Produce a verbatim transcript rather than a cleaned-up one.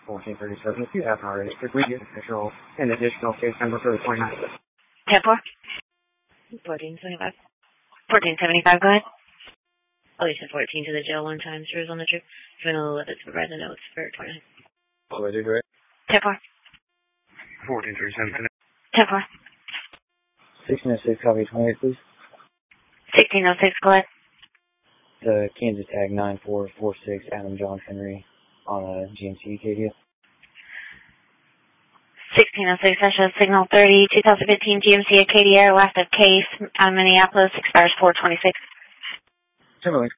fourteen thirty-seven. If you haven't already, could we get additional, an additional case number for the twenty-ninth? ten four. fourteen seventy-five. fourteen seventy-five, go ahead. Alicia fourteen to the jail one time. Screws on the trip. If you want to let us provide the notes for twenty-nine. What do I do, right? ten four. fourteen thirty-seven. ten four. sixteen oh six, copy twenty-eight, please. sixteen oh six, go ahead. The Kansas tag nine four four six, Adam John Henry on a G M C K D F. sixteen oh six, that shows signal thirty, twenty fifteen G M C Acadia, last of case, on Minneapolis, expires four twenty-six. Timberlake.